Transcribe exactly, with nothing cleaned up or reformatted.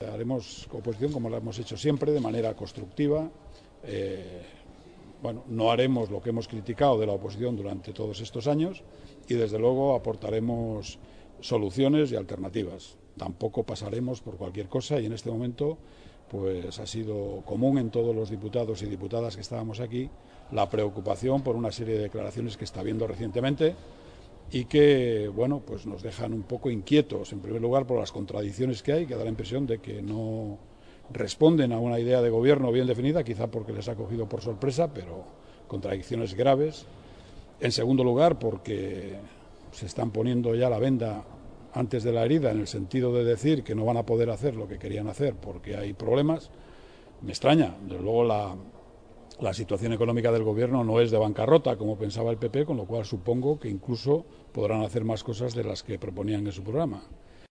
Haremos oposición como lo hemos hecho siempre, de manera constructiva. Eh, bueno, no haremos lo que hemos criticado de la oposición durante todos estos años y desde luego aportaremos soluciones y alternativas. Tampoco pasaremos por cualquier cosa y en este momento pues ha sido común en todos los diputados y diputadas que estábamos aquí la preocupación por una serie de declaraciones que está habiendo recientemente y que, bueno, pues nos dejan un poco inquietos, en primer lugar por las contradicciones que hay, que da la impresión de que no responden a una idea de gobierno bien definida, quizá porque les ha cogido por sorpresa, pero contradicciones graves. En segundo lugar, porque se están poniendo ya la venda antes de la herida, en el sentido de decir que no van a poder hacer lo que querían hacer porque hay problemas. Me extraña, desde luego la... La situación económica del gobierno no es de bancarrota, como pensaba el P P, con lo cual supongo que incluso podrán hacer más cosas de las que proponían en su programa.